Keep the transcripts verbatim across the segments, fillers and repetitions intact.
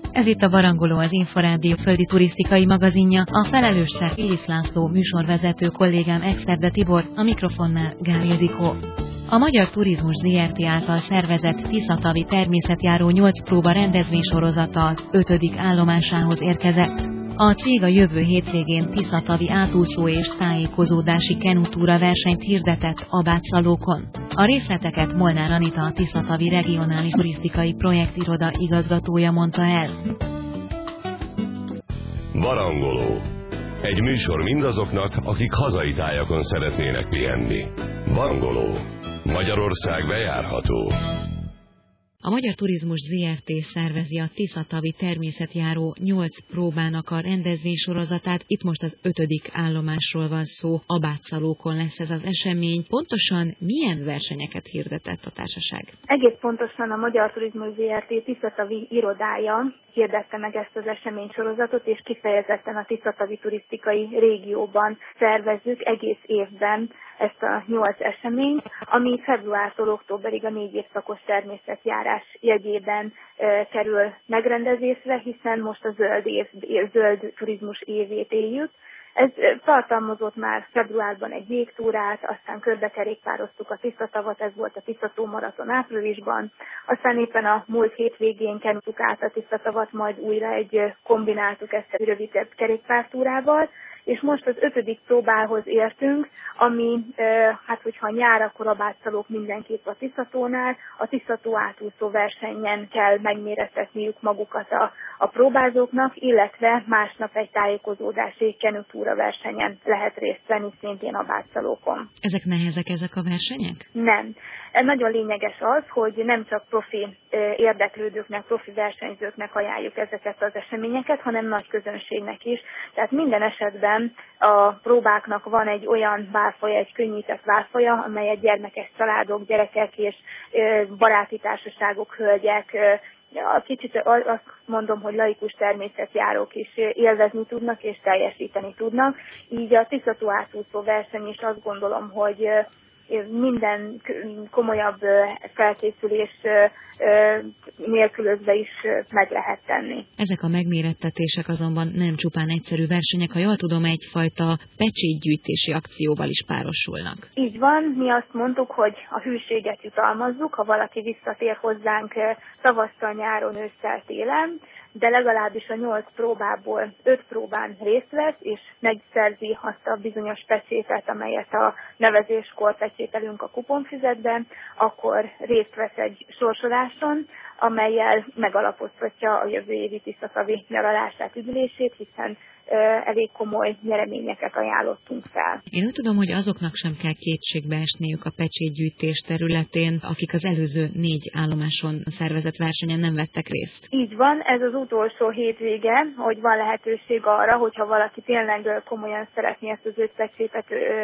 Ez itt a Barangoló, az Inforádió földi turisztikai magazinja, a felelős szerv Illis László, műsorvezető kollégám Exterde Tibor, a mikrofonnál Gál Ildikó. A Magyar Turizmus zé er té által szervezett Tiszatavi természetjáró nyolc próba rendezvénysorozata az ötödik állomásához érkezett. A cég a jövő hétvégén Tiszatavi átúszó és tájékozódási kenutúra versenyt hirdetett Abátszalókon. A részleteket Molnár Anita, a Tiszatavi Regionális Turisztikai Projektiroda igazgatója mondta el. Barangoló. Egy műsor mindazoknak, akik hazai tájakon szeretnének pihenni. Barangoló. Magyarország bejárható. A Magyar Turizmus zé er té szervezi a Tiszatavi természetjáró nyolc próbának a rendezvénysorozatát. Itt most az ötödik állomásról van szó, Abátszalókon lesz ez az esemény. Pontosan milyen versenyeket hirdetett a társaság? Egész pontosan a Magyar Turizmus zé er té Tiszatavi irodája hirdette meg ezt az eseménysorozatot, és kifejezetten a Tiszatavi turisztikai régióban szervezzük egész évben ezt a nyolc eseményt, ami februártól októberig a négy évszakos természetjárás jegyében e, kerül megrendezésre, hiszen most a zöld, év, zöld turizmus évét éljük. Ez tartalmazott már februárban egy jégtúrát, aztán körbekerékpároztuk a Tiszatavat, ez volt a Tiszató maraton áprilisban, aztán éppen a múlt hétvégén kenuttuk át a Tiszatavat, majd újra egy kombináltuk ezt a rövidebb kerékpártúrával, és most az ötödik próbához értünk, ami, hát hogyha nyár, akkor Abátszalók mindenképp a Tiszatónál, a Tiszató átúszó versenyen kell megmérettetniük magukat a, a próbázóknak, illetve másnap egy tájékozódási kenutúra versenyen lehet részt venni, szintén Abátszalókon. Ezek nehezek, ezek a versenyek? Nem. Nagyon lényeges az, hogy nem csak profi érdeklődőknek, profi versenyzőknek ajánljuk ezeket az eseményeket, hanem nagy közönségnek is. Tehát minden esetben a próbáknak van egy olyan válfaja, egy könnyített válfaja, amelyet gyermekes családok, gyerekek és baráti társaságok, hölgyek, kicsit azt mondom, hogy laikus természetjárók is élvezni tudnak és teljesíteni tudnak. Így a Tiszató átúszó verseny is azt gondolom, hogy minden komolyabb felkészülés nélkülözve is meg lehet tenni. Ezek a megmérettetések azonban nem csupán egyszerű versenyek, ha jól tudom, egyfajta pecsétgyűjtési akcióval is párosulnak. Így van, mi azt mondtuk, hogy a hűséget jutalmazzuk, ha valaki visszatér hozzánk tavasszal, nyáron, ősszel, télen, de legalábbis a nyolc próbából öt próbán részt vesz, és megszerzi azt a bizonyos pecsétet, amelyet a nevezéskor pecsételünk a kuponfüzetben, akkor részt vesz egy sorsoláson, amellyel megalapoztatja a jövő évi Tiszatavi nyaralását, üdülését, hiszen elég komoly nyereményeket ajánlottunk fel. Én úgy tudom, hogy azoknak sem kell kétségbe esniük a pecsétgyűjtés területén, akik az előző négy állomáson szervezett versenyen nem vettek részt. Így van, ez az utolsó hétvége, hogy van lehetőség arra, hogyha valaki tényleg komolyan szeretné ezt az öt pecsétet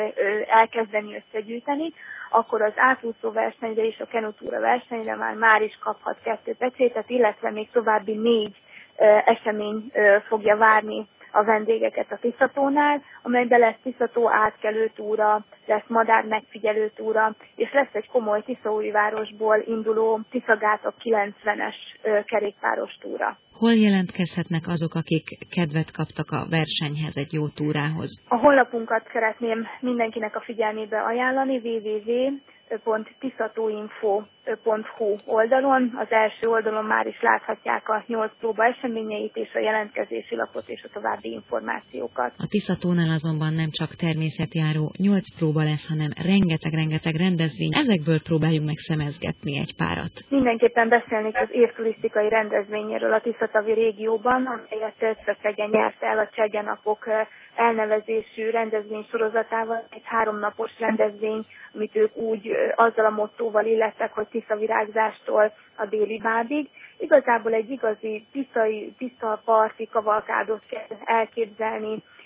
elkezdeni összegyűjteni, akkor az átúszó versenyre és a kenutúra versenyre már, már is kaphat kettő pecsétet, illetve még további négy esemény fogja várni a vendégeket a Tiszatónál, amelyben lesz Tiszató átkelő túra, lesz madár megfigyelő túra, és lesz egy komoly Tiszaújvárosból induló Tiszagátok kilencvenes kerékpáros túra. Hol jelentkezhetnek azok, akik kedvet kaptak a versenyhez, egy jó túrához? A honlapunkat szeretném mindenkinek a figyelmébe ajánlani, double-u double-u double-u pont tiszatóinfo pont hu oldalon. Az első oldalon már is láthatják a nyolc próba eseményeit és a jelentkezési lapot és a további információkat. A Tiszatónál azonban nem csak természetjáró nyolc próba lesz, hanem rengeteg-rengeteg rendezvény. Ezekből próbáljuk meg szemezgetni egy párat. Mindenképpen beszélnék az év turisztikai rendezvényéről a Tiszatavi régióban, amelyet Szeszegen nyert el a Csegyenapok elnevezésű rendezvény sorozatával, egy háromnapos rendezvény, amit ők úgy azzal a mottóval illettek, hogy tiszavirágzástól a déli bádig. Igazából egy igazi tiszai, tisza parti kavalkádot kell elképzelni,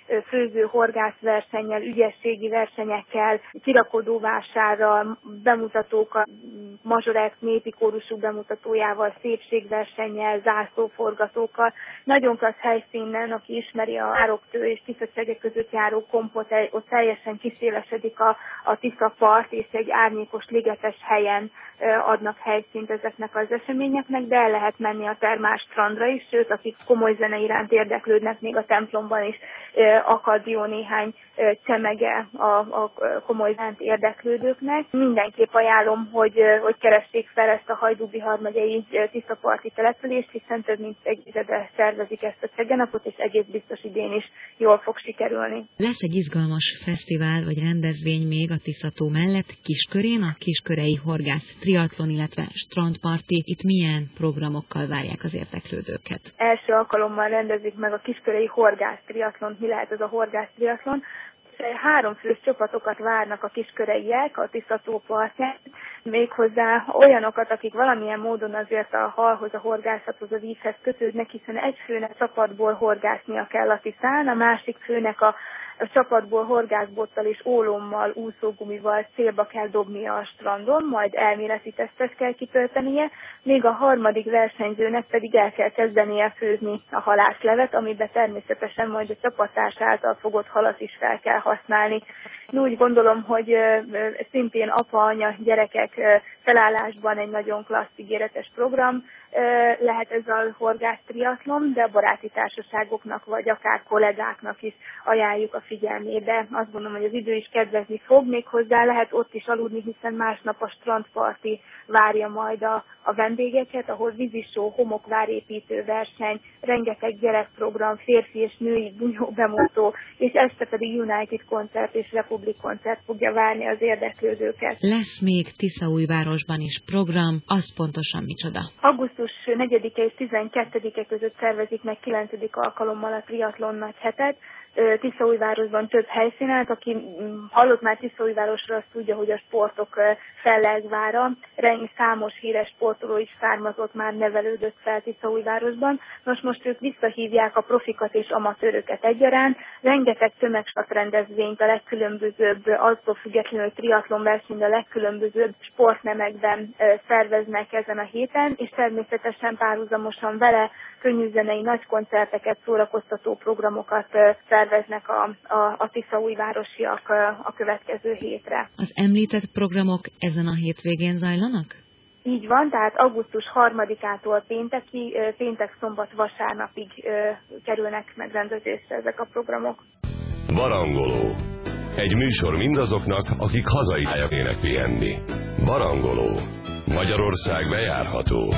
főző horgászversennyel, ügyességi versenyekkel, kirakodóvásárral, bemutatókkal, mazsorek népi kórusú bemutatójával, szépségversennyel, zászlóforgatókkal. Nagyon klassz helyszínen, aki ismeri a Ároktő és Tiszacsege között járó kompot, ott teljesen kiszélesedik a, a Tisza part, és egy árnyékos, ligetes helyen adnak helyszínt ezeknek az eseményeknek, de el lehet menni a termás strandra is, sőt, akik komoly zene iránt érdeklődnek, még a templomban is akad jó néhány csemege a, a komoly iránt érdeklődőknek. Mindenképp ajánlom, hogy, hogy keressék fel ezt a Hajdú-Bihar megyei tiszaparti települést, hiszen több mint egy évre szervezik ezt a csegenapot, és egész biztos idén is jól fog sikerülni. Lesz egy izgalmas fesztivál vagy rendezvény még a Tiszató mellett Kiskörén, a Kiskörei Horgász Triatlon, illetve Strandparti. Itt milyen programokkal várják az érdeklődőket? Első alkalommal rendezik meg a Kiskörei Horgász Triatlon. Mi lehet ez a Horgász Triatlon? Három fős csapatokat várnak a kisköreiek a Tiszató partján, méghozzá olyanokat, akik valamilyen módon azért a halhoz, a horgászathoz, a vízhez kötődnek, hiszen egy főnek csapatból horgásznia kell a Tiszán, a másik főnek a A csapatból horgászbottal és ólommal, úszógumival célba kell dobnia a strandon, majd elméleti tesztet kell kitöltenie, még a harmadik versenyzőnek pedig el kell kezdenie főzni a halászlevet, amiben természetesen majd a csapattárs által fogott halat is fel kell használni. Én úgy gondolom, hogy szintén apa, anya, gyerekek felállásban egy nagyon klassz, ígéretes program lehet ez a horgász triatlon, de a baráti társaságoknak vagy akár kollégáknak is ajánljuk a figyelmébe. Azt gondolom, hogy az idő is kedvezni fog, még hozzá lehet ott is aludni, hiszen másnap a strandparti várja majd a, a vendégeket, ahol vízisó, homokvárépítő verseny, rengeteg gyerekprogram, férfi és női bunyó bemutató, és este pedig United koncert és Republic koncert fogja várni az érdeklődőket. Lesz még Tiszaújvárosban is program, az pontosan micsoda? Augusztus negyedike és tizenkettedike között szervezik meg kilencedik alkalommal a triatlon nagy hetet. Tiszaújvárosban több helyszínen, aki hallott már Tiszaújvárosra, azt tudja, hogy a sportok fellelkvára. Rengeteg számos híres sportoló is származott, már nevelődött fel Tiszaújvárosban. Most most ők visszahívják a profikat és amatőröket egyaránt. Rengeteg tömegsportrendezvényt, a legkülönbözőbb, attól függetlenül triatlon versenyt a legkülönbözőbb sportnemekben szerveznek ezen a héten, és természetesen párhuzamosan vele könnyűzenei nagy koncerteket, szórakoztató programokat szerveznek a, a, a tiszaújvárosiak a következő hétre. Az említett programok ezen a hétvégén zajlanak? Így van, tehát augusztus harmadikától pénteki, péntek, szombat, vasárnapig kerülnek megrendezésre ezek a programok. Barangoló. Egy műsor mindazoknak, akik hazai tájak pihenni. Barangoló. Magyarország bejárható.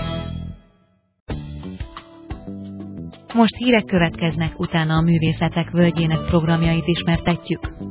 Most hírek következnek, utána a Művészetek Völgyének programjait ismertetjük.